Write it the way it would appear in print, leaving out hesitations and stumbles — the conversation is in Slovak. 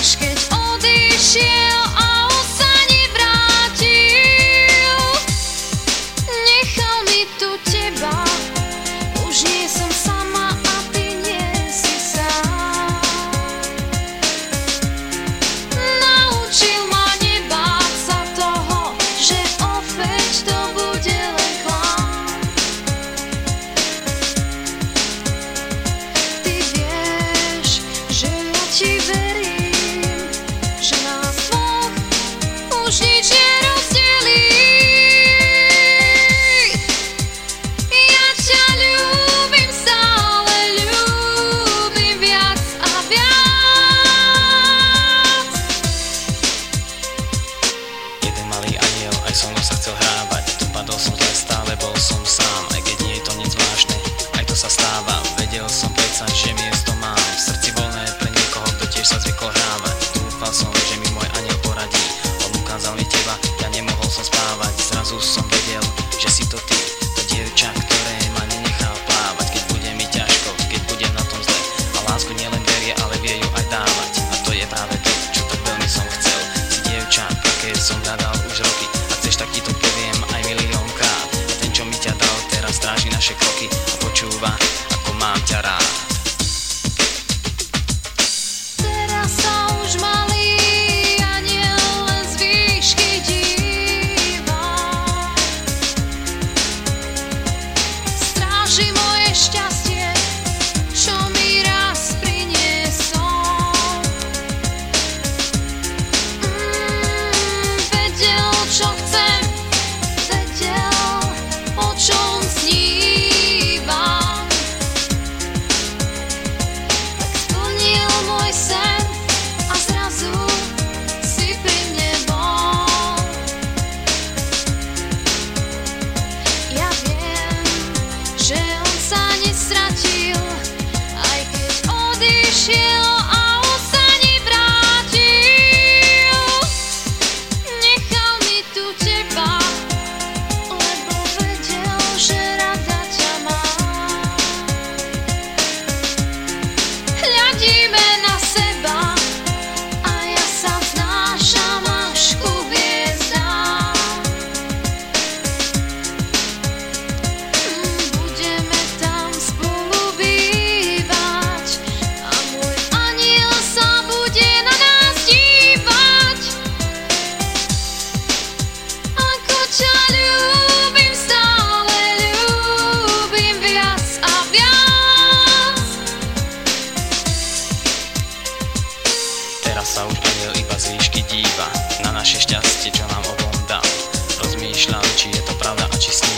až keď odišiel a on sa nevrátil. Nechal mi tu teba, už nie som sama a ty nie si sám. Naučil ma nebáť sa toho, že opäť to bude len klam. Ty vieš, že ja ti verím, že nás dvoch už nič nerozdelí. Ja ťa ľúbim, stále ľúbim viac a viac. Jeden malý aniel aj so mnou sa chcel hrávať. Dopadol som zle, stále bol som sám. Aj keď nie je to nič zvláštne, aj to sa stáva. Vedel som predsa, že miesto mám v srdci voľné pre niekoho, kto tiež sa zvykol hrávať. Dúfal som, že mi môj aniel poradí. On ukázal mi teba, ja nemohol som spávať. Zrazu som vedel, že si to ty, to dievča, ktoré ma nenechá plávať. Keď bude mi ťažko, keď budem na tom zle, a lásku nielen berie, ale vie ju aj dávať. A to je práve to, čo tak veľmi som chcel. Si dievča, aké som hľadal už roky. Ak chceš, tak ti to poviem aj miliónkrát. A ten, čo mi ťa dal, teraz stráži naše kroky a počúva, ako mám ťa rád. Teraz sa už malý aniel len z výšky díva. Stráži moje šťastie, čo mi raz priniesol. Vedel, čo chcem, vedel, o čom snívam. Tak splnil môj sen a zrazu si pri mne bol. Ja viem, že on sa nestratil, aj keď odišiel a on sa nevrátil. Nechal mi tu teba, lebo vedel, že rada ťa mám. Hľadíme na seba a ja sa vznášam až ku hviezdám. Budeme tam spolu bývať a môj aniel sa bude na nás dívať. Ako ťa ľúbim, stále ľúbim viac a viac. Teraz sa už aniel iba z výšky díva na naše šťastie, čo nám obom dal. Rozmýšľam, či je to pravda a či sní